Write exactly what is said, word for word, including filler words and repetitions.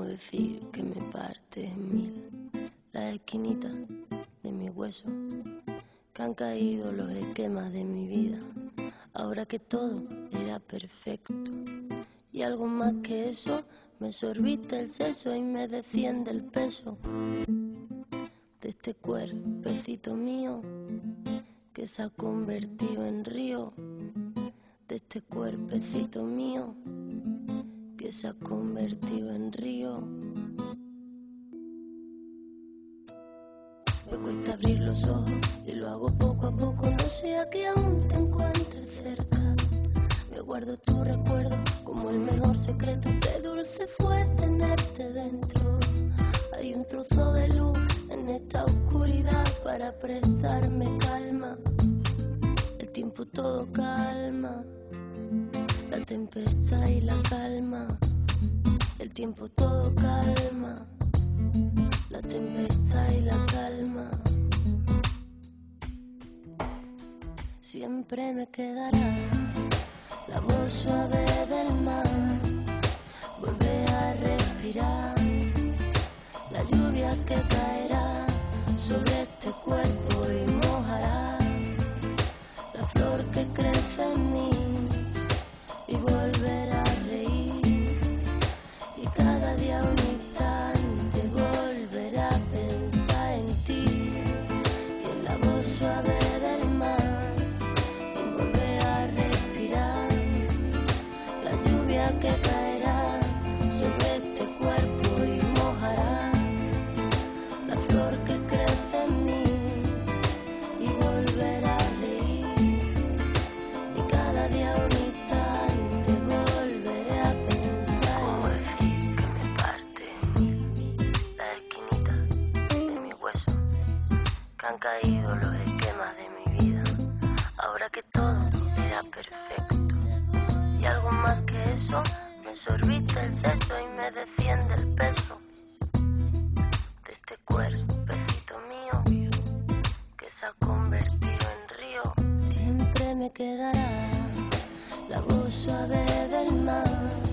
decir que me parte en mil las esquinitas de mi hueso, que han caído los esquemas de mi vida, ahora que todo era perfecto. Y algo más que eso, me sorbiste el seso y me desciende el peso de este cuerpecito mío que se ha convertido en río, de este cuerpecito mío que se ha convertido en río. Me cuesta abrir los ojos y lo hago poco a poco, no sea que aún te encuentres cerca. Me guardo tu recuerdo como el mejor secreto, qué dulce fue tenerte dentro. Hay un trozo de luz en esta oscuridad para prestarme calma. El tiempo todo calma, la tempestad y la calma. El tiempo todo calma, la tempestad y la calma. Siempre me quedará la voz suave del mar, volver a respirar la lluvia que caerá sobre este cuerpo y mojará la flor que crece en mí, y volver a reír, y cada día un instante volver a pensar en ti, y en la voz suave del mar, y volver a respirar la lluvia que caerá sobre este cuerpo y mojará la flor que crece en mí, y volver a reír, y cada día un instante volveré a pensar. ¿Cómo decir que me parte en mil la esquinita de mi hueso, que han caído los esquemas de mi vida, ahora que todo era perfecto? Y algo más que eso, me sorbiste el seso y me desciende el peso de este cuerpecito mío que se ha convertido en río. Siempre me quedará la voz suave del mar,